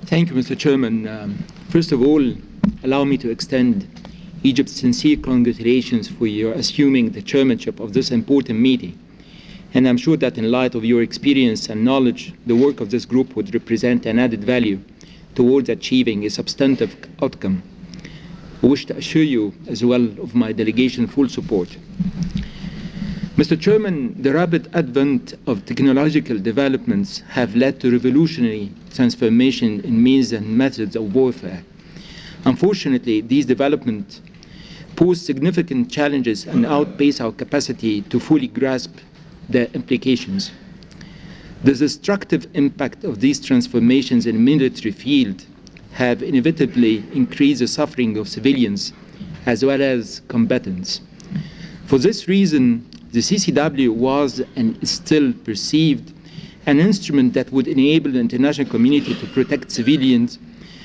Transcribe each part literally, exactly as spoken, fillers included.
Thank you, Mister Chairman. Um, first of all, allow me to extend Egypt's sincere congratulations for your assuming the chairmanship of this important meeting. And I'm sure that in light of your experience and knowledge, the work of this group would represent an added value towards achieving a substantive outcome. I wish to assure you as well of my delegation's full support. Mister Chairman, the rapid advent of technological developments have led to revolutionary transformation in means and methods of warfare. Unfortunately, these developments pose significant challenges and outpace our capacity to fully grasp their implications. The destructive impact of these transformations in the military field have inevitably increased the suffering of civilians as well as combatants. For this reason, the C C W was and is still perceived an instrument that would enable the international community to protect civilians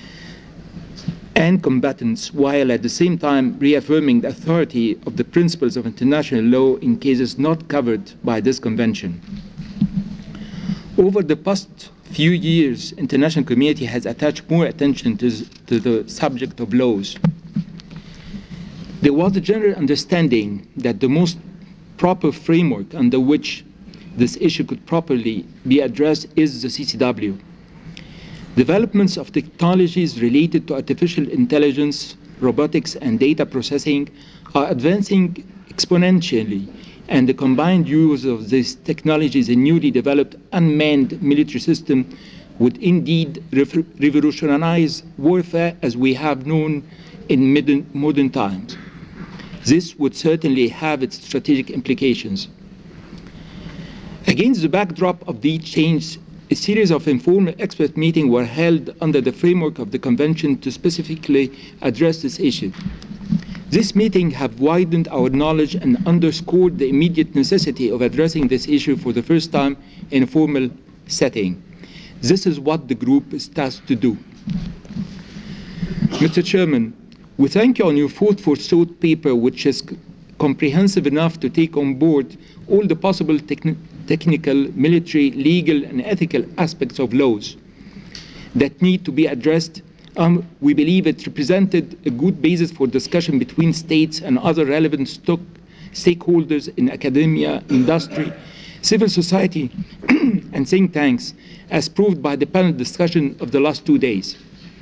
and combatants, while at the same time reaffirming the authority of the principles of international law in cases not covered by this convention. Over the past few years, international community has attached more attention to, to the subject of laws. There was a general understanding that the most proper framework under which this issue could properly be addressed is the C C W. Developments of technologies related to artificial intelligence, robotics, and data processing are advancing exponentially, and the combined use of these technologies in newly developed unmanned military system would indeed revolutionize warfare as we have known in modern, modern times. This would certainly have its strategic implications. Against the backdrop of these changes, a series of informal expert meetings were held under the framework of the Convention to specifically address this issue. These meetings have widened our knowledge and underscored the immediate necessity of addressing this issue for the first time in a formal setting. This is what the group is tasked to do. Mister Chairman, we thank you on your food for thought paper, which is comprehensive enough to take on board all the possible techni technical, military, legal, and ethical aspects of laws that need to be addressed. Um, we believe it represented a good basis for discussion between states and other relevant stock stakeholders in academia, industry, civil society, and think tanks, as proved by the panel discussion of the last two days.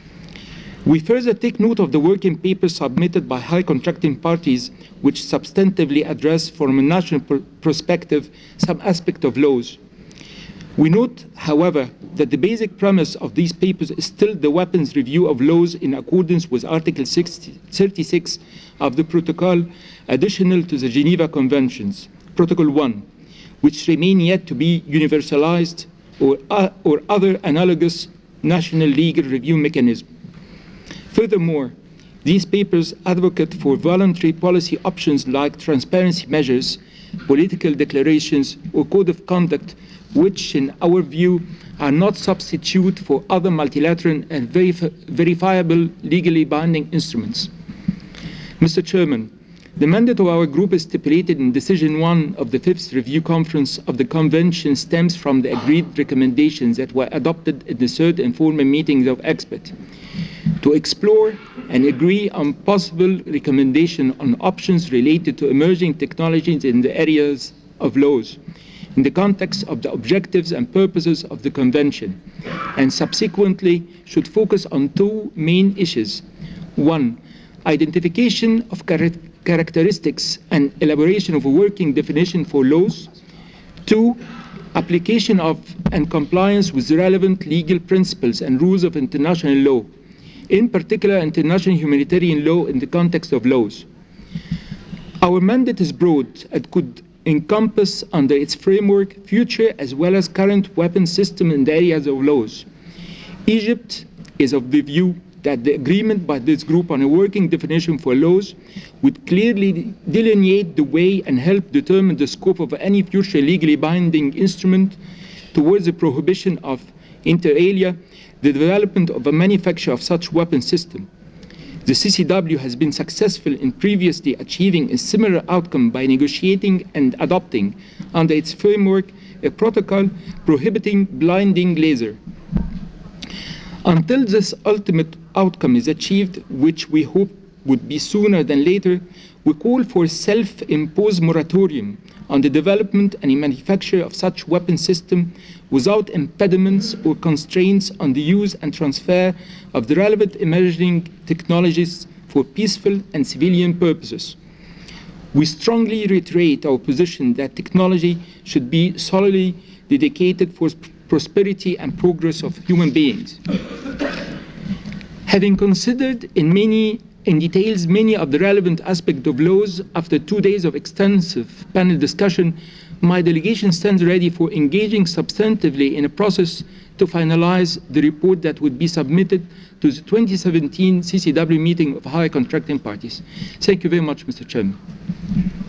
We further take note of the working papers submitted by high contracting parties, which substantively address from a national pr perspective some aspect of laws. We note, however, that the basic premise of these papers is still the weapons review of laws in accordance with Article thirty-six of the Protocol additional to the Geneva Conventions, Protocol one, which remain yet to be universalized, or, uh, or other analogous national legal review mechanism. Furthermore, these papers advocate for voluntary policy options like transparency measures, political declarations, or code of conduct, which in our view are not substitute for other multilateral and verif verifiable legally binding instruments. Mister Chairman, the mandate of our group is stipulated in Decision one of the Fifth Review Conference of the Convention stems from the agreed recommendations that were adopted in the third informal meetings of experts to explore and agree on possible recommendations on options related to emerging technologies in the areas of laws in the context of the objectives and purposes of the Convention, and subsequently should focus on two main issues. One, identification of char characteristics and elaboration of a working definition for laws. Two, application of and compliance with relevant legal principles and rules of international law, in particular international humanitarian law in the context of laws. Our mandate is broad and could encompass under its framework future as well as current weapons system in the areas of laws. Egypt is of the view that the agreement by this group on a working definition for laws would clearly delineate the way and help determine the scope of any future legally binding instrument towards the prohibition of, inter alia, the development of a manufacture of such weapon system. The C C W has been successful in previously achieving a similar outcome by negotiating and adopting under its framework a protocol prohibiting blinding laser. Until this ultimate outcome is achieved, which we hope would be sooner than later, we call for a self-imposed moratorium on the development and manufacture of such weapon system without impediments or constraints on the use and transfer of the relevant emerging technologies for peaceful and civilian purposes. We strongly reiterate our position that technology should be solely dedicated for prosperity and progress of human beings. Having considered in many in details many of the relevant aspects of laws, after two days of extensive panel discussion, my delegation stands ready for engaging substantively in a process to finalize the report that would be submitted to the twenty seventeen C C W meeting of high contracting parties. Thank you very much, Mister Chairman.